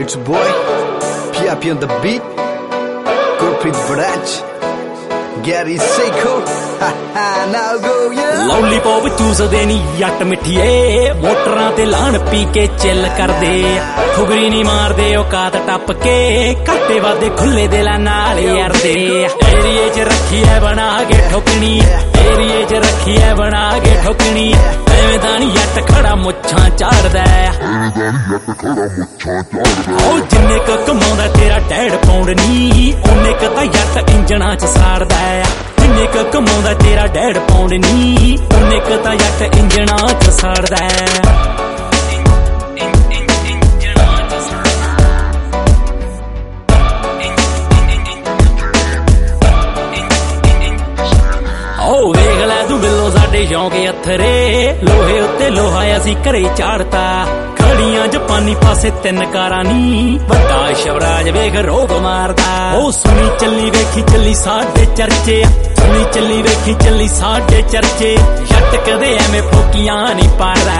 It's boy, PIP on the beat, Gurpreet Baraj, Gary Seiko, now go yeah. Lollipop ਚੂਸਦੇ ਨੀ ਜੱਟ ਮਿੱਠੀਏ ਮੋਟਰਾਂ ਤੇ ਲਾਣ ਪੀ ਕੇ ਚਿੱਲ ਕਰਦੇ ਠੁਗਰੀ ਨੀ ਮਾਰਦੇ ਔਕਾਤ ਟੱਪ ਕੇ ਘਾਟੇ ਵਾਦੇ ਖੁੱਲੇ ਦਿਲਾਂ ਨਾਲ ਯਾਰਦੇ ਏਰੀਏ 'ਚ ਰੱਖੀ ਐ ਬਣਾ ਕੇ ਠੋਕਣੀ ਏਰੀਏ 'ਚ ਰੱਖੀ ਐ ਬਣਾ ਕੇ ਠੋਕਣੀ ਐਵੇਂ ਤਾਂ ਨੀ ਜੱਟ ਖੜਾ ਮੁੱਛਾਂ ਚਾੜਦਾ ਉਹ ਜਿੰਨੇ ਕ ਕਮਾਉਂਦਾ ਤੇਰਾ ਡੈਡ ਪਾਉਂਡ ਨੀ ਉਹਨੇ ਕ ਤਾਂ ਜੱਟ ਇੰਜਣਾਂ 'ਚ ਸਾੜਦਾ ਜਿੰਨੇ ਕ ਕਮਾਉਂਦਾ ਤੇਰਾ ਡੈਡ ਪਾਉਂਡ ਨੀ ਉਹਨੇ ਕ ਤਾਂ ਜੱਟ ਇੰਜਣਾਂ 'ਚ ਸਾੜਦਾ ਓ ਵੇਖ ਲੈ ਤੂੰ ਬਿੱਲੋ ਸਾਡੇ ਸ਼ੌਂਕ ਅਥਰੇ ਲੋਹੇ ਉੱਤੇ ਲੋਹਾ ਅਸੀਂ ਘਰੇ ਚਾੜਤਾ ਖੜੀਆਂ ਜਪਾਨੀ ਪਾਸੇ 3 ਕਾਰਾਂ ਨੀ ਵੱਡਾ ਸ਼ਵਰਾਜ ਵੇਖ ਰੋਗ ਮਾਰਦਾ ਉਹ ਸੁਣੀ ਚੱਲੀ ਵੇਖੀ ਚੱਲੀ ਸਾਡੇ ਚਰਚੇ ਸੁਣੀ ਚੱਲੀ ਵੇਖੀ ਚੱਲੀ ਸਾਡੇ ਚਰਚੇ ਜੱਟ ਕਦੇ ਐਵੇਂ ਫੋਕੀਆਂ ਨਹੀਂ ਪਾੜਦਾ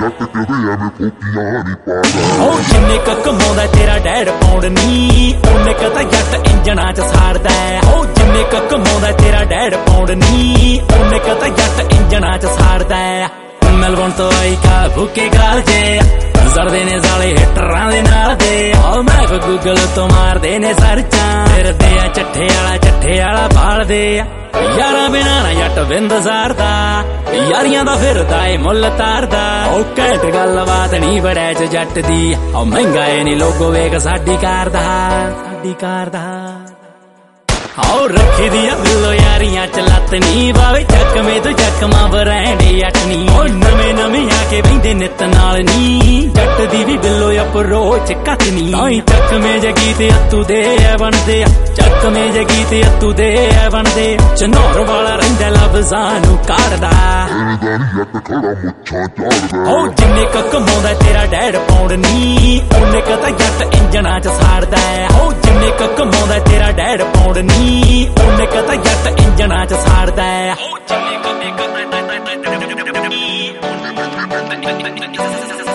ਉਹ ਜਿੰਨੇ ਕ ਕਮਾਉਂਦਾ ਤੇਰਾ ਡੈਡ ਪਾਉਂਡ ਨੀ ਉਹਨੇ ਕ ਤਾਂ ਜੱਟ ਇੰਜਣਾਂ 'ਚ ਸਾੜਦਾ ਉਹ ਜਿੰਨੇ ਕ ਕਮਾਉਂਦਾ ਤੇਰਾ ਡੈਡ ਪਾਉਂਡ ਨੀ ਉਹਨੇ ਕ ਤਾਂ ਜੱਟ ਇੰਜਣਾਂ 'ਚ ਸਾੜਦਾ ਮੈਲਬੌਰਨ ਤੋਂ ਆਈ ਕਾ ਭੁੱਕੇ ਗਾਲ ਜੇ ਜ਼ਰਦੇ ਨੇ ਸਾਲੇ ਹਿੱਟਰਾਂ ਦੇ ਨਾਲ ਦੇ ਉਹ ਮੈਂ ਗੂਗਲ ਤੋਂ ਮਾਰਦੇ ਨੇ ਸਰਚਾਂ ਫਿਰਦੇ ਆ ਚੱਠੇ ਵਾਲਾ ਭਾਲਦੇ ਯਾਰਾਂ ਬਿਨਾਂ ਨਾ ਜੱਟ ਬਿੰਦ ਸਾਰਦਾ ਯਾਰੀਆਂ ਦਾ ਫਿਰਦਾ ਏ ਮੁੱਲ ਤਾਰਦਾ ਉਹ ਘੈਂਟ ਗੱਲਬਾਤ ਨੀ ਬੜੈ 'ਚ ਜੱਟ ਦੀ ਉਹ ਮਹਿੰਗਾ ਏ ਨੀ ਲੋਗੋ ਵੇਖ ਸਾਡੀ ਕਾਰ ਦਾ ਆਓ ਰੱਖੀ ਦੀ ਆ ਬਿੱਲੋ ਯਾਰੀਆਂ 'ਚ ਲੱਤ ਨੀ ਬਾਵੇ ਚੱਕਵੇਂ ਤੋਂ ਚੱਕਮਾਂ ਬਰੈਂਡੇ ਅਟਨੀ ਉਹ ਨਵੇਂ ਆ ਕੇ ਬਹਿੰਦੇ ਨਿੱਤ ਨਾਲ ਨੀ ਜੱਟ ਦੀ ਵੀ ਬਿੱਲੋ ਅਪਰੋਚ ਕੱਟਨੀ ਤਾਈ ਚੱਕਵੇਂ ਜਗੀ ਤੇ ਅੱਤੂ ਦੇ ਐ ਬਣਦੇ ਚੱਕਵੇਂ ਜਗੀ ਤੇ ਅੱਤੂ ਦੇ ਐ ਬਣਦੇ ਚਨੌਰ ਵਾਲਾ ਰਹਿੰਦਾ ਲਫ਼ਜ਼ਾਂ ਨੂੰ ਕਾੜਦਾ ਉਹ ਜਿੰਨੇ ਕ ਕਮਾਉਂਦਾ ਤੇਰਾ ਡੈਡ ਪਾਉਂਡ ਨੀ ਉਹਨੇ ਕ ਤਾਂ ਜੱਟ ਇੰਜਣਾਂ 'ਚ ਸਾੜਦਾ ਉਹ ਜਿੰਨੇ ਕ ਕਮਾਉਂਦਾ ਤੇਰਾ ਡੈਡ ਪਾਉਂਡ ਨੀ ਉਹਨੇ ਕ ਤਾਂ ਜੱਟ ਇੰਜਣਾਂ 'ਚ ਸਾੜਦਾ ਉਹ ਜਿੰਨੇ ਕ